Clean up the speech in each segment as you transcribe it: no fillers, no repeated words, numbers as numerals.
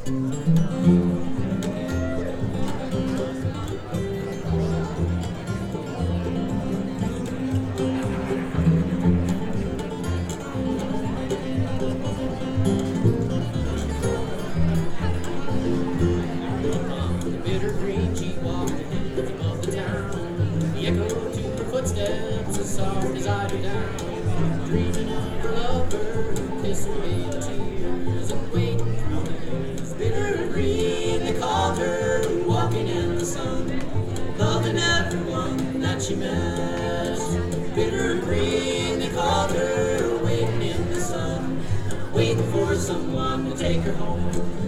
Footsteps as soft as I do down, dreaming of her lover, kiss away the tears and waiting for days. Bitter and green, they called her, walking in the sun, loving everyone that she met. Bitter and green, they called her, waiting in the sun, waiting for someone to take her home.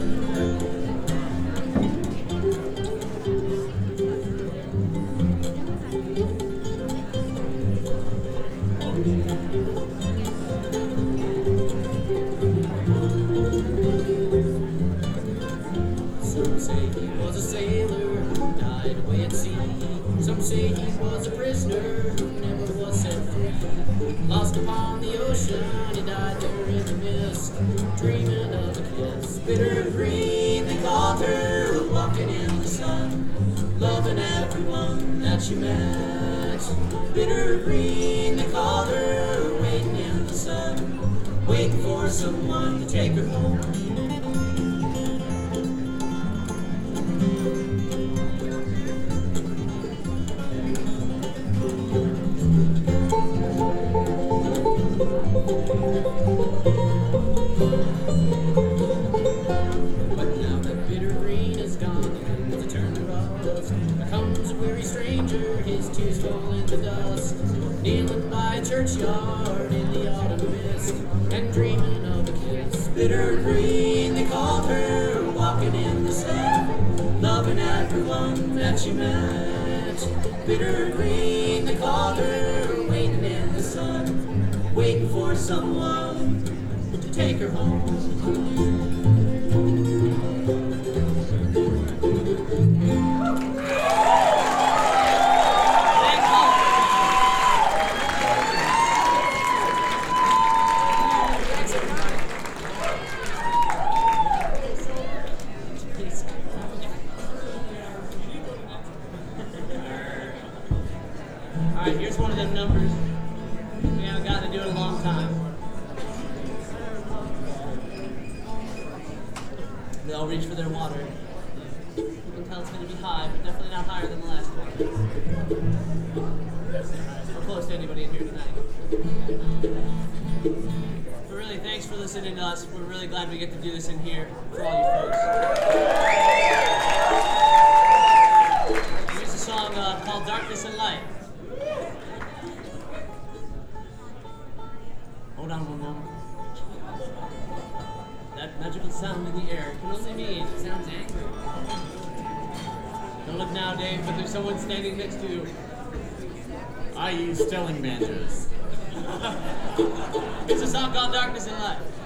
Some say he was a sailor who died away at sea. Some say he was a prisoner who never was set free. Lost upon the ocean, he died there in the mist, dreaming of a kiss. Bitter and green, they called her, walking in the sun, loving everyone that she met. Bitter and green, they called her, waiting in the sun, waiting for someone to take her home. But now that bitter green is gone, as it turned to rust, there comes a weary stranger, his tears fall in the dust, kneeling by a churchyard in the autumn mist, and dreaming of a kiss. Bitter green, they called her, walking in the sun, loving everyone that she met. Bitter green, they called her, waiting in the sun, waiting for someone to take her home. Alright, here's one of them numbers. We haven't gotten to do it in a long time. They all reach for their water. You can tell it's going to be high, but definitely not higher than the last one. We're close to anybody in here tonight. But really, thanks for listening to us. We're really glad we get to do this in here for all you folks. Here's a song called Darkness and Light. Hold on one moment. That magical sound in the air can only mean it sounds angry. Don't look now, Dave, but there's someone standing next to you. I use Stelling banjos. It's a song called Darkness and Light.